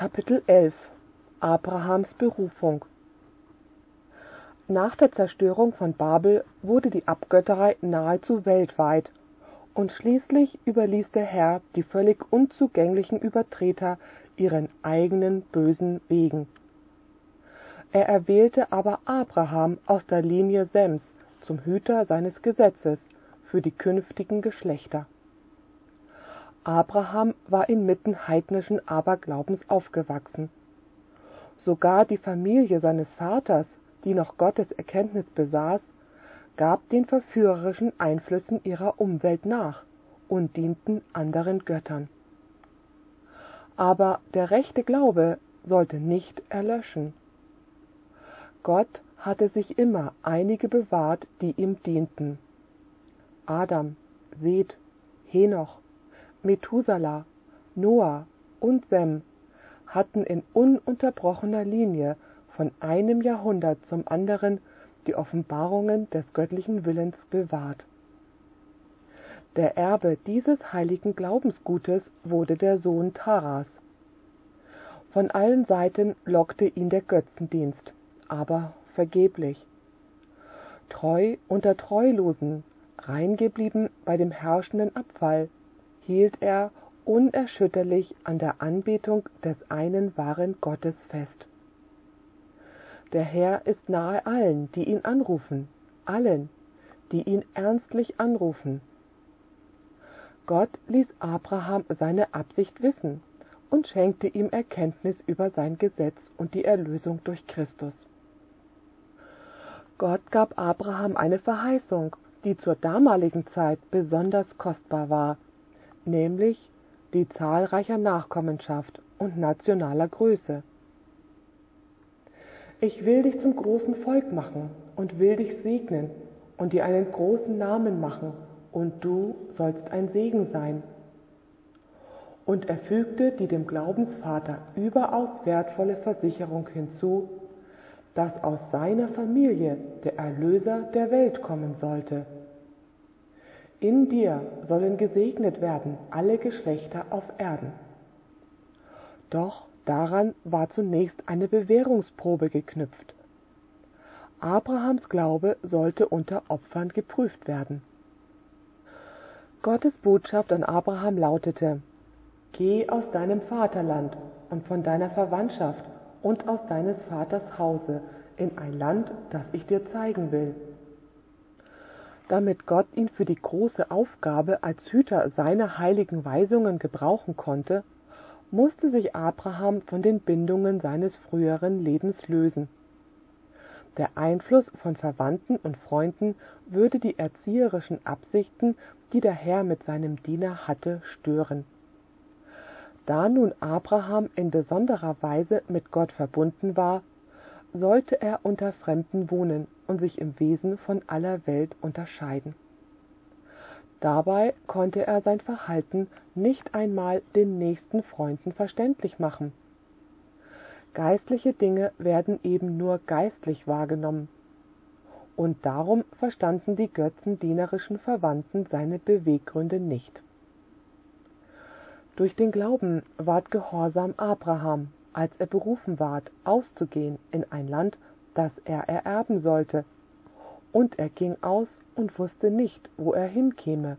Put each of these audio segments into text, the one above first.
Kapitel 11 Abrahams Berufung. Nach der Zerstörung von Babel wurde die Abgötterei nahezu weltweit, und schließlich überließ der Herr die völlig unzugänglichen Übertreter ihren eigenen bösen Wegen. Er erwählte aber Abraham aus der Linie Sems zum Hüter seines Gesetzes für die künftigen Geschlechter. Abraham war inmitten heidnischen Aberglaubens aufgewachsen. Sogar die Familie seines Vaters, die noch Gottes Erkenntnis besaß, gab den verführerischen Einflüssen ihrer Umwelt nach und dienten anderen Göttern. Aber der rechte Glaube sollte nicht erlöschen. Gott hatte sich immer einige bewahrt, die ihm dienten. Adam, Seth, Henoch, Methuselah, Noah und Sem hatten in ununterbrochener Linie von einem Jahrhundert zum anderen die Offenbarungen des göttlichen Willens bewahrt. Der Erbe dieses heiligen Glaubensgutes wurde der Sohn Taras. Von allen Seiten lockte ihn der Götzendienst, aber vergeblich. Treu unter Treulosen, rein geblieben bei dem herrschenden Abfall, hielt er unerschütterlich an der Anbetung des einen wahren Gottes fest. Der Herr ist nahe allen, die ihn anrufen, allen, die ihn ernstlich anrufen. Gott ließ Abraham seine Absicht wissen und schenkte ihm Erkenntnis über sein Gesetz und die Erlösung durch Christus. Gott gab Abraham eine Verheißung, die zur damaligen Zeit besonders kostbar war, nämlich die zahlreicher Nachkommenschaft und nationaler Größe. Ich will dich zum großen Volk machen und will dich segnen und dir einen großen Namen machen, und du sollst ein Segen sein. Und er fügte die dem Glaubensvater überaus wertvolle Versicherung hinzu, dass aus seiner Familie der Erlöser der Welt kommen sollte. In dir sollen gesegnet werden alle Geschlechter auf Erden. Doch daran war zunächst eine Bewährungsprobe geknüpft. Abrahams Glaube sollte unter Opfern geprüft werden. Gottes Botschaft an Abraham lautete: Geh aus deinem Vaterland und von deiner Verwandtschaft und aus deines Vaters Hause in ein Land, das ich dir zeigen will. Damit Gott ihn für die große Aufgabe als Hüter seiner heiligen Weisungen gebrauchen konnte, musste sich Abraham von den Bindungen seines früheren Lebens lösen. Der Einfluss von Verwandten und Freunden würde die erzieherischen Absichten, die der Herr mit seinem Diener hatte, stören. Da nun Abraham in besonderer Weise mit Gott verbunden war, sollte er unter Fremden wohnen und sich im Wesen von aller Welt unterscheiden. Dabei konnte er sein Verhalten nicht einmal den nächsten Freunden verständlich machen. Geistliche Dinge werden eben nur geistlich wahrgenommen. Und darum verstanden die götzendienerischen Verwandten seine Beweggründe nicht. Durch den Glauben ward gehorsam Abraham, als er berufen ward, auszugehen in ein Land, das er ererben sollte, und er ging aus und wusste nicht, wo er hinkäme.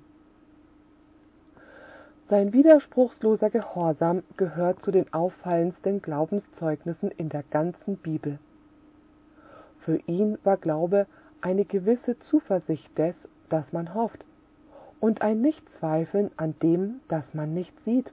Sein widerspruchsloser Gehorsam gehört zu den auffallendsten Glaubenszeugnissen in der ganzen Bibel. Für ihn war Glaube eine gewisse Zuversicht des, das man hofft, und ein Nichtzweifeln an dem, das man nicht sieht.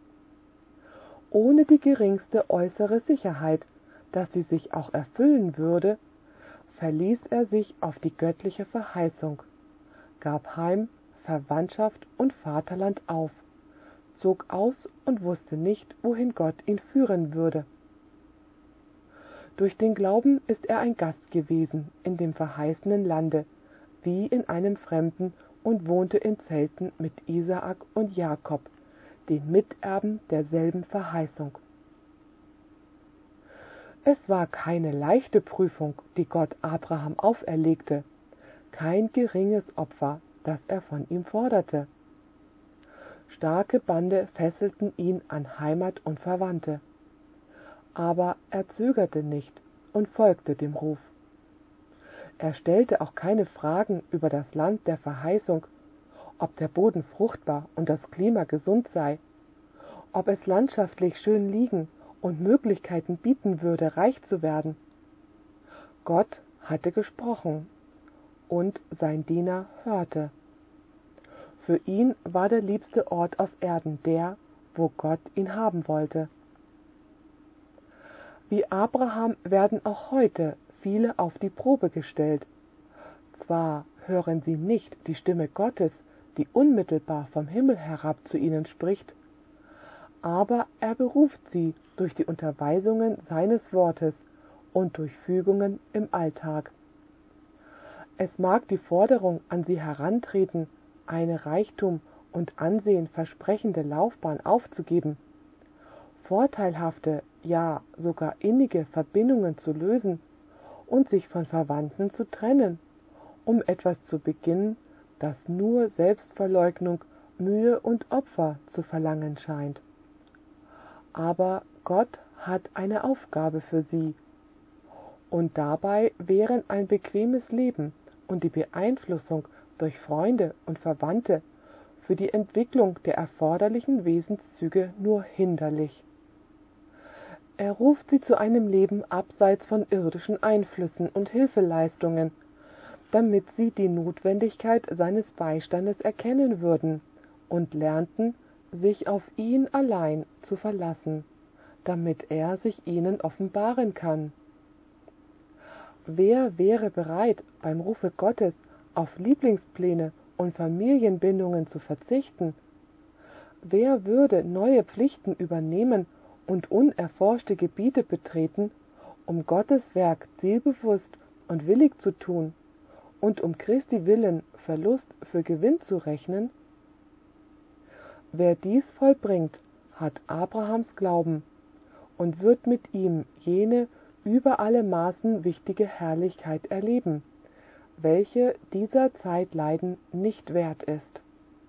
Ohne die geringste äußere Sicherheit, dass sie sich auch erfüllen würde, verließ er sich auf die göttliche Verheißung, gab Heim, Verwandtschaft und Vaterland auf, zog aus und wusste nicht, wohin Gott ihn führen würde. Durch den Glauben ist er ein Gast gewesen in dem verheißenen Lande, wie in einem Fremden, und wohnte in Zelten mit Isaak und Jakob, den Miterben derselben Verheißung. Es war keine leichte Prüfung, die Gott Abraham auferlegte, kein geringes Opfer, das er von ihm forderte. Starke Bande fesselten ihn an Heimat und Verwandte. aber er zögerte nicht und folgte dem Ruf. Er stellte auch keine Fragen über das Land der Verheißung, ob der Boden fruchtbar und das Klima gesund sei, ob es landschaftlich schön liegen und Möglichkeiten bieten würde, reich zu werden. Gott hatte gesprochen, und sein Diener hörte. Für ihn war der liebste Ort auf Erden der, wo Gott ihn haben wollte. Wie Abraham werden auch heute viele auf die Probe gestellt. Zwar hören sie nicht die Stimme Gottes, die unmittelbar vom Himmel herab zu ihnen spricht, aber er beruft sie durch die Unterweisungen seines Wortes und durch Fügungen im Alltag. Es mag die Forderung an sie herantreten, eine Reichtum und Ansehen versprechende Laufbahn aufzugeben, vorteilhafte, ja sogar innige Verbindungen zu lösen und sich von Verwandten zu trennen, um etwas zu beginnen, das nur Selbstverleugnung, Mühe und Opfer zu verlangen scheint. Aber Gott hat eine Aufgabe für sie, und dabei wären ein bequemes Leben und die Beeinflussung durch Freunde und Verwandte für die Entwicklung der erforderlichen Wesenszüge nur hinderlich. Er ruft sie zu einem Leben abseits von irdischen Einflüssen und Hilfeleistungen, damit sie die Notwendigkeit seines Beistandes erkennen würden und lernten, sich auf ihn allein zu verlassen, damit er sich ihnen offenbaren kann. Wer wäre bereit, beim Rufe Gottes auf Lieblingspläne und Familienbindungen zu verzichten? Wer würde neue Pflichten übernehmen und unerforschte Gebiete betreten, um Gottes Werk zielbewusst und willig zu tun und um Christi willen Verlust für Gewinn zu rechnen? Wer dies vollbringt, hat Abrahams Glauben und wird mit ihm jene über alle Maßen wichtige Herrlichkeit erleben, welche dieser Zeitleiden nicht wert ist.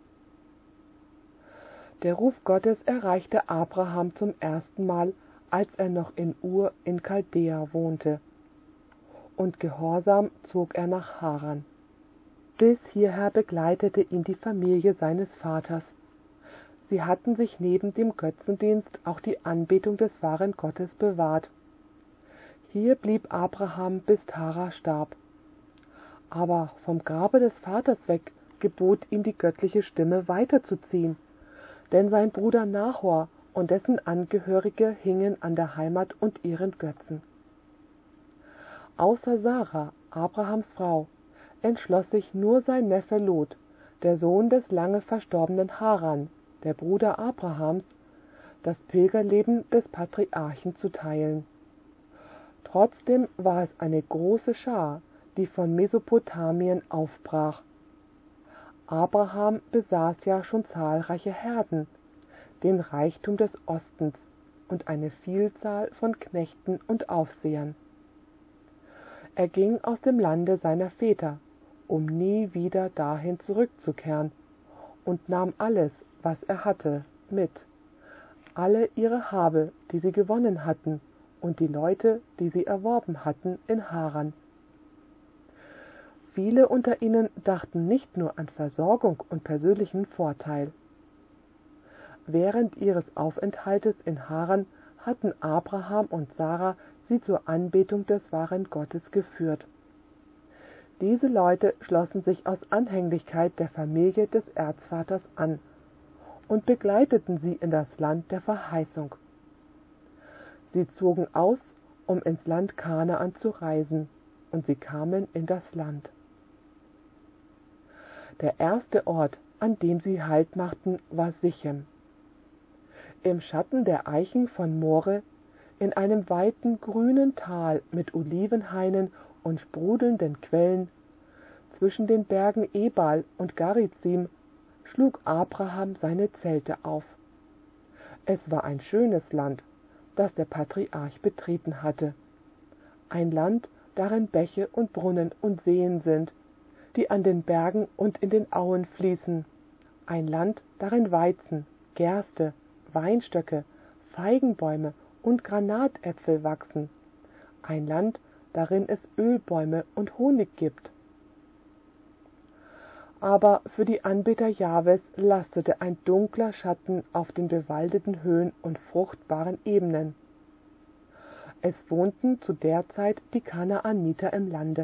Der Ruf Gottes erreichte Abraham zum ersten Mal, als er noch in Ur in Chaldea wohnte, und gehorsam zog er nach Haran. Bis hierher begleitete ihn die Familie seines Vaters. Sie hatten sich neben dem Götzendienst auch die Anbetung des wahren Gottes bewahrt. Hier blieb Abraham, bis Tara starb. Aber vom Grabe des Vaters weg gebot ihm die göttliche Stimme weiterzuziehen, denn sein Bruder Nahor und dessen Angehörige hingen an der Heimat und ihren Götzen. Außer Sarah, Abrahams Frau, entschloss sich nur sein Neffe Lot, der Sohn des lange verstorbenen Haran, der Bruder Abrahams, das Pilgerleben des Patriarchen zu teilen. Trotzdem war es eine große Schar, die von Mesopotamien aufbrach. Abraham besaß ja schon zahlreiche Herden, den Reichtum des Ostens und eine Vielzahl von Knechten und Aufsehern. Er ging aus dem Lande seiner Väter, um nie wieder dahin zurückzukehren, und nahm alles, was er hatte, mit, alle ihre Habe, die sie gewonnen hatten, und die Leute, die sie erworben hatten in Haran. Viele unter ihnen dachten nicht nur an Versorgung und persönlichen Vorteil. Während ihres Aufenthaltes in Haran hatten Abraham und Sarah sie zur Anbetung des wahren Gottes geführt. Diese Leute schlossen sich aus Anhänglichkeit der Familie des Erzvaters an und begleiteten sie in das Land der Verheißung. Sie zogen aus, um ins Land Kanaan zu reisen, und sie kamen in das Land. Der erste Ort, an dem sie Halt machten, war Sichem. Im Schatten der Eichen von More, in einem weiten grünen Tal mit Olivenhainen und sprudelnden Quellen, zwischen den Bergen Ebal und Garizim, schlug Abraham seine Zelte auf. Es war ein schönes Land, das der Patriarch betreten hatte. Ein Land, darin Bäche und Brunnen und Seen sind, die an den Bergen und in den Auen fließen. Ein Land, darin Weizen, Gerste, Weinstöcke, Feigenbäume und Granatäpfel wachsen, ein Land, darin es Ölbäume und Honig gibt. Aber für die Anbeter Jahwes lastete ein dunkler Schatten auf den bewaldeten Höhen und fruchtbaren Ebenen. Es wohnten zu der Zeit die Kanaaniter im Lande.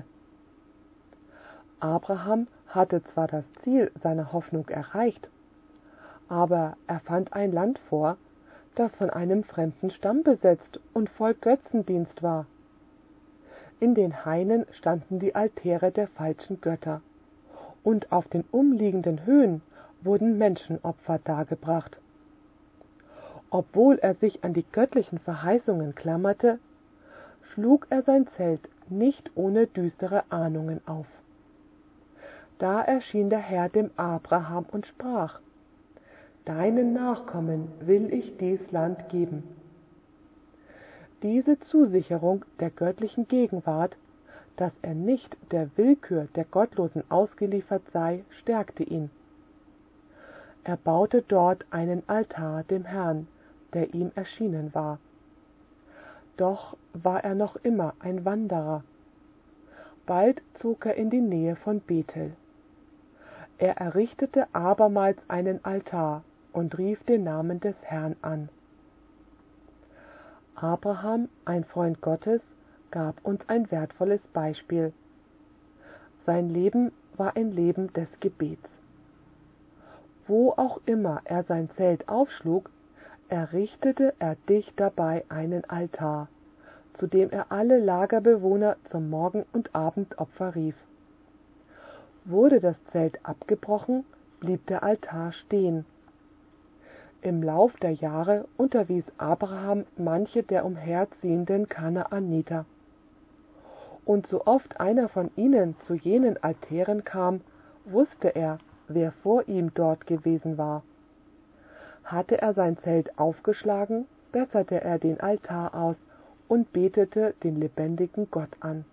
Abraham hatte zwar das Ziel seiner Hoffnung erreicht, aber er fand ein Land vor, das von einem fremden Stamm besetzt und voll Götzendienst war. In den Hainen standen die Altäre der falschen Götter, und auf den umliegenden Höhen wurden Menschenopfer dargebracht. Obwohl er sich an die göttlichen Verheißungen klammerte, schlug er sein Zelt nicht ohne düstere Ahnungen auf. Da erschien der Herr dem Abraham und sprach: Deinen Nachkommen will ich dies Land geben. Diese Zusicherung der göttlichen Gegenwart, dass er nicht der Willkür der Gottlosen ausgeliefert sei, stärkte ihn. Er baute dort einen Altar dem Herrn, der ihm erschienen war. Doch war er noch immer ein Wanderer. Bald zog er in die Nähe von Bethel. Er errichtete abermals einen Altar und rief den Namen des Herrn an. Abraham, ein Freund Gottes, gab uns ein wertvolles Beispiel. Sein Leben war ein Leben des Gebets. Wo auch immer er sein Zelt aufschlug, errichtete er dicht dabei einen Altar, zu dem er alle Lagerbewohner zum Morgen- und Abendopfer rief. Wurde das Zelt abgebrochen, blieb der Altar stehen. Im Lauf der Jahre unterwies Abraham manche der umherziehenden Kanaaniter. Und so oft einer von ihnen zu jenen Altären kam, wusste er, wer vor ihm dort gewesen war. Hatte er sein Zelt aufgeschlagen, besserte er den Altar aus und betete den lebendigen Gott an.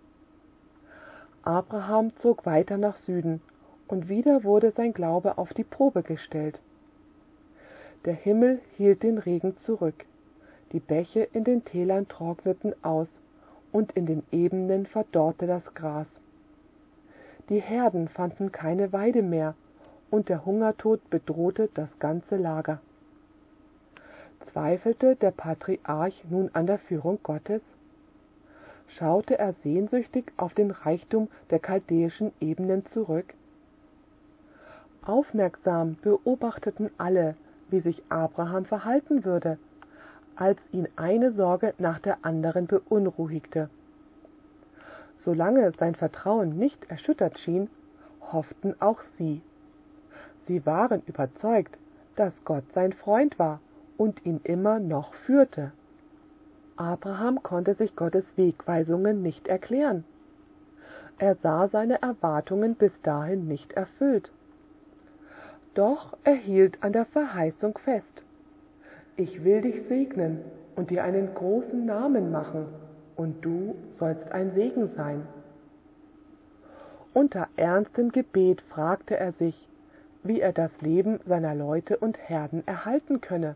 Abraham zog weiter nach Süden, und wieder wurde sein Glaube auf die Probe gestellt. Der Himmel hielt den Regen zurück, die Bäche in den Tälern trockneten aus, und in den Ebenen verdorrte das Gras. Die Herden fanden keine Weide mehr, und der Hungertod bedrohte das ganze Lager. Zweifelte der Patriarch nun an der Führung Gottes? Schaute er sehnsüchtig auf den Reichtum der chaldäischen Ebenen zurück? Aufmerksam beobachteten alle, wie sich Abraham verhalten würde, als ihn eine Sorge nach der anderen beunruhigte. Solange sein Vertrauen nicht erschüttert schien, hofften auch sie. Sie waren überzeugt, dass Gott sein Freund war und ihn immer noch führte. Abraham konnte sich Gottes Wegweisungen nicht erklären. Er sah seine Erwartungen bis dahin nicht erfüllt. Doch er hielt an der Verheißung fest. Ich will dich segnen und dir einen großen Namen machen, und du sollst ein Segen sein. Unter ernstem Gebet fragte er sich, wie er das Leben seiner Leute und Herden erhalten könne.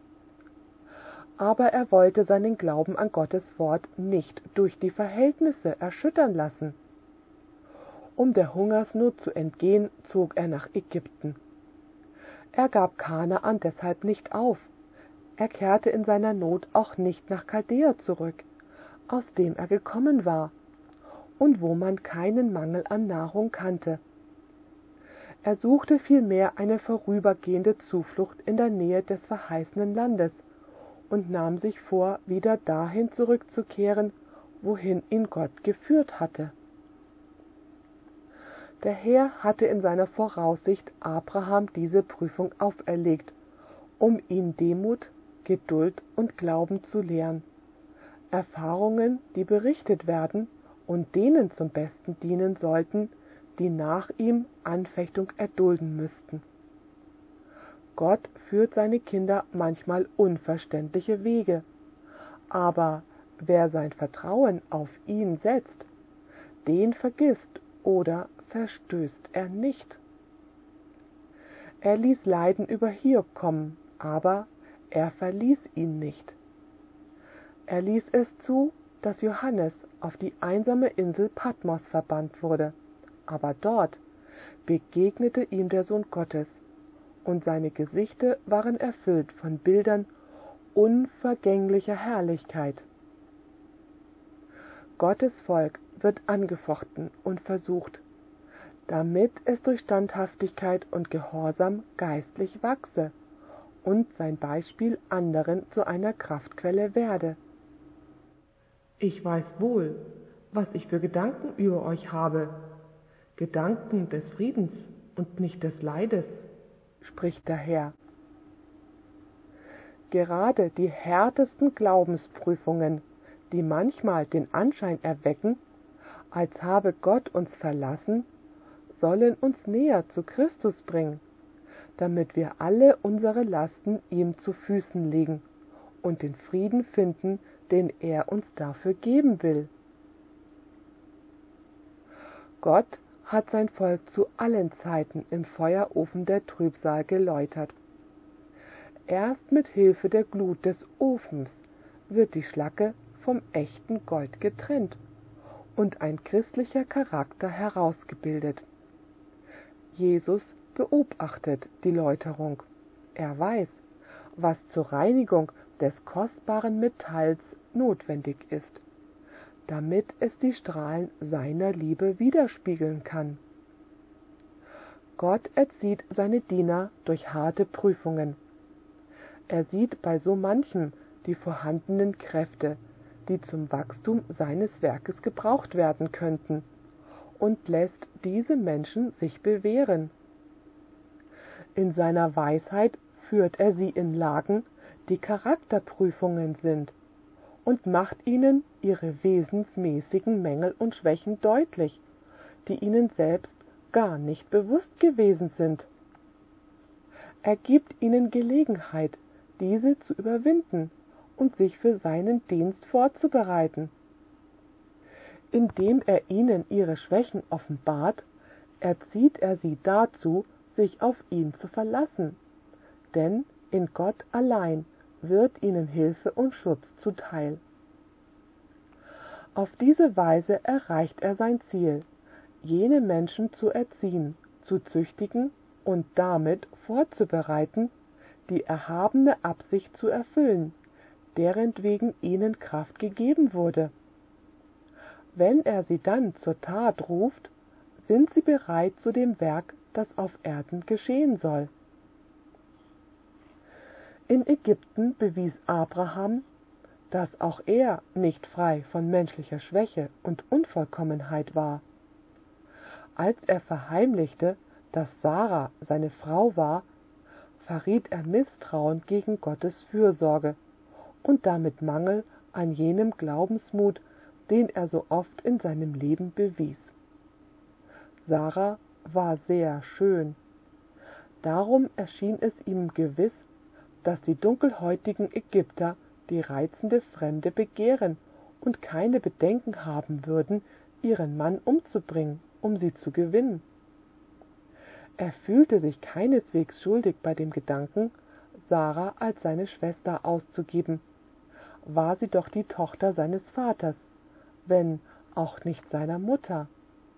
Aber er wollte seinen Glauben an Gottes Wort nicht durch die Verhältnisse erschüttern lassen. Um der Hungersnot zu entgehen, zog er nach Ägypten. Er gab Kanaan deshalb nicht auf. Er kehrte in seiner Not auch nicht nach Chaldea zurück, aus dem er gekommen war und wo man keinen Mangel an Nahrung kannte. Er suchte vielmehr eine vorübergehende Zuflucht in der Nähe des verheißenen Landes und nahm sich vor, wieder dahin zurückzukehren, wohin ihn Gott geführt hatte. Der Herr hatte in seiner Voraussicht Abraham diese Prüfung auferlegt, um ihn Demut, Geduld und Glauben zu lehren. Erfahrungen, die berichtet werden und denen zum Besten dienen sollten, die nach ihm Anfechtung erdulden müssten. Gott führt seine Kinder manchmal unverständliche Wege, aber wer sein Vertrauen auf ihn setzt, den vergisst oder verstößt er nicht. Er ließ Leiden über Hiob kommen, aber er verließ ihn nicht. Er ließ es zu, dass Johannes auf die einsame Insel Patmos verbannt wurde, aber dort begegnete ihm der Sohn Gottes, und seine Gesichter waren erfüllt von Bildern unvergänglicher Herrlichkeit. Gottes Volk wird angefochten und versucht, damit es durch Standhaftigkeit und Gehorsam geistlich wachse und sein Beispiel anderen zu einer Kraftquelle werde. Ich weiß wohl, was ich für Gedanken über euch habe, Gedanken des Friedens und nicht des Leides, spricht der Herr. Gerade die härtesten Glaubensprüfungen, die manchmal den Anschein erwecken, als habe Gott uns verlassen, sollen uns näher zu Christus bringen, damit wir alle unsere Lasten ihm zu Füßen legen und den Frieden finden, den er uns dafür geben will. Gott hat sein Volk zu allen Zeiten im Feuerofen der Trübsal geläutert. Erst mit Hilfe der Glut des Ofens wird die Schlacke vom echten Gold getrennt und ein christlicher Charakter herausgebildet. Jesus beobachtet die Läuterung. Er weiß, was zur Reinigung des kostbaren Metalls notwendig ist, damit es die Strahlen seiner Liebe widerspiegeln kann. Gott erzieht seine Diener durch harte Prüfungen. Er sieht bei so manchem die vorhandenen Kräfte, die zum Wachstum seines Werkes gebraucht werden könnten, und lässt diese Menschen sich bewähren. In seiner Weisheit führt er sie in Lagen, die Charakterprüfungen sind, und macht ihnen ihre wesensmäßigen Mängel und Schwächen deutlich, die ihnen selbst gar nicht bewusst gewesen sind. Er gibt ihnen Gelegenheit, diese zu überwinden und sich für seinen Dienst vorzubereiten. Indem er ihnen ihre Schwächen offenbart, erzieht er sie dazu, sich auf ihn zu verlassen, denn in Gott allein wird ihnen Hilfe und Schutz zuteil. Auf diese Weise erreicht er sein Ziel, jene Menschen zu erziehen, zu züchtigen und damit vorzubereiten, die erhabene Absicht zu erfüllen, derentwegen ihnen Kraft gegeben wurde. Wenn er sie dann zur Tat ruft, sind sie bereit zu dem Werk, das auf Erden geschehen soll. In Ägypten bewies Abraham, dass auch er nicht frei von menschlicher Schwäche und Unvollkommenheit war. Als er verheimlichte, dass Sarah seine Frau war, verriet er Misstrauen gegen Gottes Fürsorge und damit Mangel an jenem Glaubensmut, den er so oft in seinem Leben bewies. Sarah war sehr schön. Darum erschien es ihm gewiss, dass die dunkelhäutigen Ägypter die reizende Fremde begehren und keine Bedenken haben würden, ihren Mann umzubringen, um sie zu gewinnen. Er fühlte sich keineswegs schuldig bei dem Gedanken, Sarah als seine Schwester auszugeben, war sie doch die Tochter seines Vaters, wenn auch nicht seiner Mutter.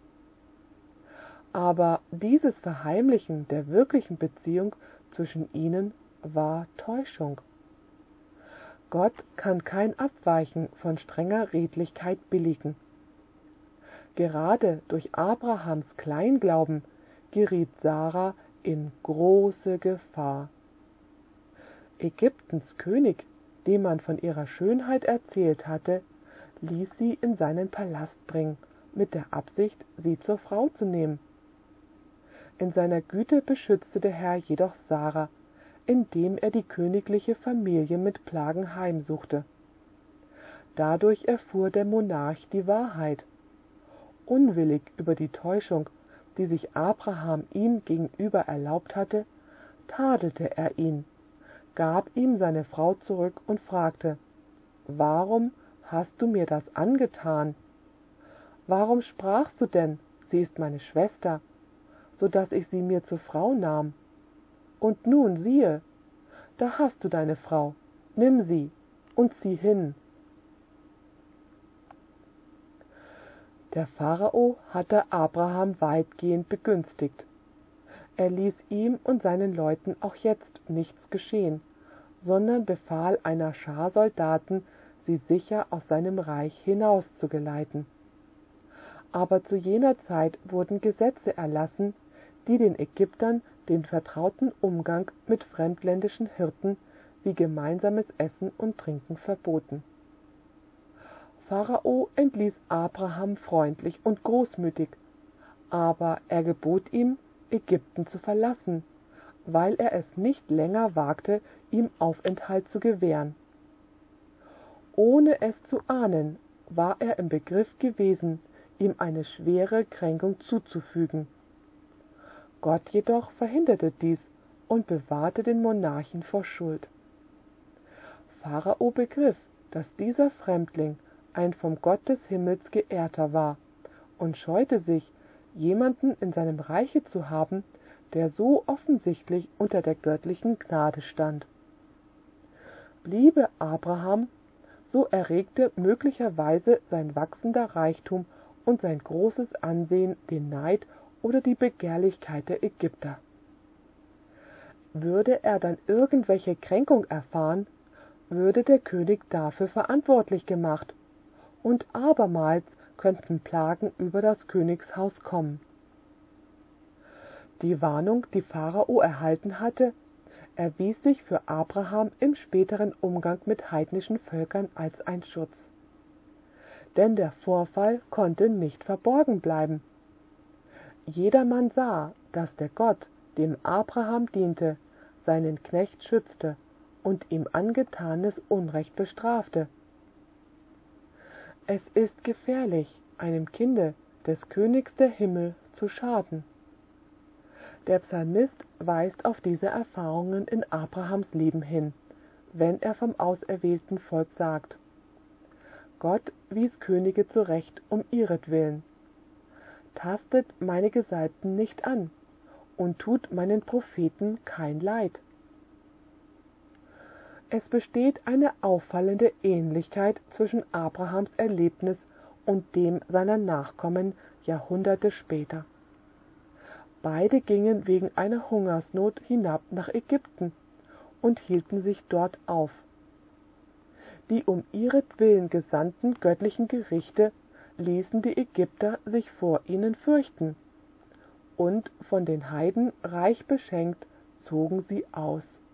Aber dieses Verheimlichen der wirklichen Beziehung zwischen ihnen war Täuschung. Gott kann kein Abweichen von strenger Redlichkeit billigen. Gerade durch Abrahams Kleinglauben geriet Sarah in große Gefahr. Ägyptens König, dem man von ihrer Schönheit erzählt hatte, ließ sie in seinen Palast bringen, mit der Absicht, sie zur Frau zu nehmen. In seiner Güte beschützte der Herr jedoch Sarah, indem er die königliche Familie mit Plagen heimsuchte. Dadurch erfuhr der Monarch die Wahrheit. Unwillig über die Täuschung, die sich Abraham ihm gegenüber erlaubt hatte, tadelte er ihn, gab ihm seine Frau zurück und fragte: »Warum hast du mir das angetan? Warum sprachst du denn, sie ist meine Schwester, so dass ich sie mir zur Frau nahm? Und nun siehe, da hast du deine Frau, nimm sie und zieh hin.« Der Pharao hatte Abraham weitgehend begünstigt. Er ließ ihm und seinen Leuten auch jetzt nichts geschehen, sondern befahl einer Schar Soldaten, sie sicher aus seinem Reich hinauszugeleiten. Aber zu jener Zeit wurden Gesetze erlassen, die den Ägyptern den vertrauten Umgang mit fremdländischen Hirten wie gemeinsames Essen und Trinken verboten. Pharao entließ Abraham freundlich und großmütig, aber er gebot ihm, Ägypten zu verlassen, weil er es nicht länger wagte, ihm Aufenthalt zu gewähren. Ohne es zu ahnen, war er im Begriff gewesen, ihm eine schwere Kränkung zuzufügen. Gott jedoch verhinderte dies und bewahrte den Monarchen vor Schuld. Pharao begriff, dass dieser Fremdling ein vom Gott des Himmels Geehrter war und scheute sich, jemanden in seinem Reiche zu haben, der so offensichtlich unter der göttlichen Gnade stand. Bliebe Abraham, so erregte möglicherweise sein wachsender Reichtum und sein großes Ansehen den Neid oder die Begehrlichkeit der Ägypter. Würde er dann irgendwelche Kränkung erfahren, würde der König dafür verantwortlich gemacht, und abermals könnten Plagen über das Königshaus kommen. Die Warnung, die Pharao erhalten hatte, erwies sich für Abraham im späteren Umgang mit heidnischen Völkern als ein Schutz. Denn der Vorfall konnte nicht verborgen bleiben. Jedermann sah, dass der Gott, dem Abraham diente, seinen Knecht schützte und ihm angetanes Unrecht bestrafte. Es ist gefährlich, einem Kinde des Königs der Himmel zu schaden. Der Psalmist weist auf diese Erfahrungen in Abrahams Leben hin, wenn er vom auserwählten Volk sagt: Gott wies Könige zurecht um ihretwillen. Tastet meine Gesalbten nicht an und tut meinen Propheten kein Leid. Es besteht eine auffallende Ähnlichkeit zwischen Abrahams Erlebnis und dem seiner Nachkommen Jahrhunderte später. Beide gingen wegen einer Hungersnot hinab nach Ägypten und hielten sich dort auf. Die um ihretwillen gesandten göttlichen Gerichte ließen die Ägypter sich vor ihnen fürchten, und von den Heiden reich beschenkt zogen sie aus.